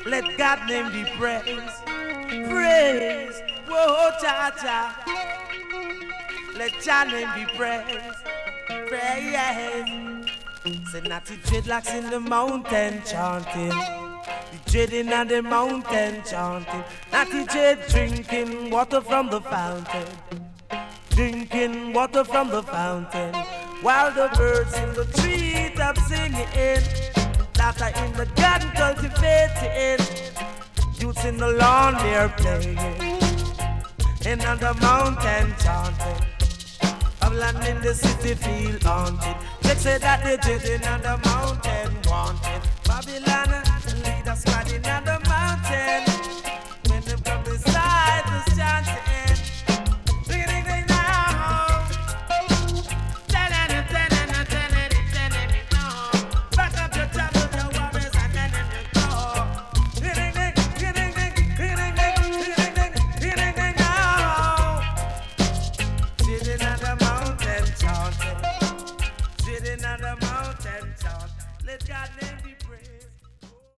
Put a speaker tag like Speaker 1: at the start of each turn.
Speaker 1: Let God's name be praised. Praise. Whoa, cha cha. Let Jah name be praised. Praise. Say natty dreadlocks in the mountain chanting. The dreading on the mountain chanting. Natty dread drinking water from the fountain. Drinking water from the fountain. While the birds in the treetop singing. That are in the garden cultivating. Youths in the lawn they're playing. And on the mountain chanting. Of land in the city feel haunted. They say that they're dreading on the mountain wanted. Babylon lead us riding on the mountain. When they come beside the chanting. Let God name be